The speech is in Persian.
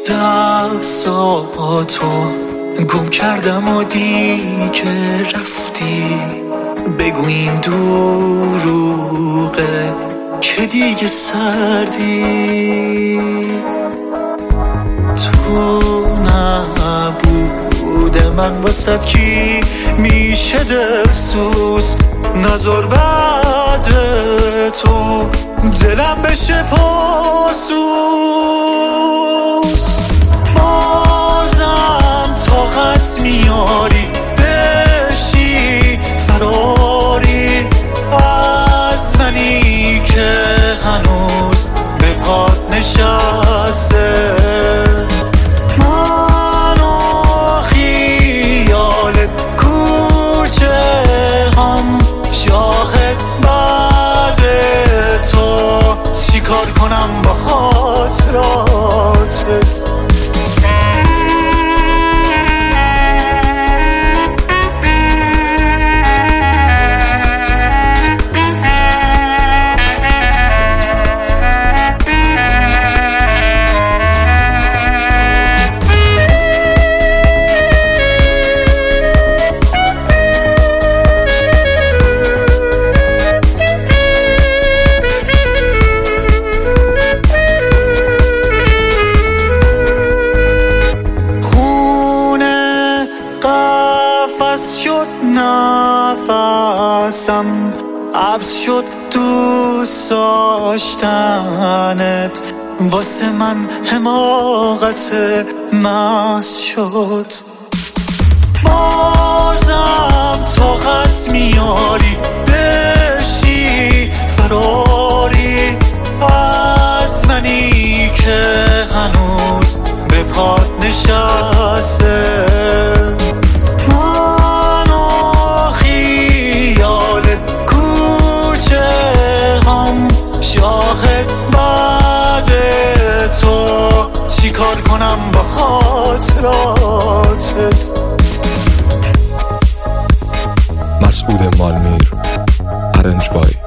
دستاتو گم کردم و دیگه رفتی. بگو این دروغه که دیگه سردی. تو نبوده من واسد کی میشه دلسوز. نظر بعد تو دلم بشه پاسوز. بازم طاقت میاری بشی فراری از منی که هنوز به پات نشسته. من و خیالت کوچه هم شاهد بعد تو. چیکار کنم با خاطراتت؟ شد نفسم عبس شد دوست داشتنت. واسه من حماقت مست شد. بازم طاقت میاری بشی فراری از منی که هنوز به پات نشسته. چیکار کنم با خاطراتت؟ مسعود مالمیر، ارنج بای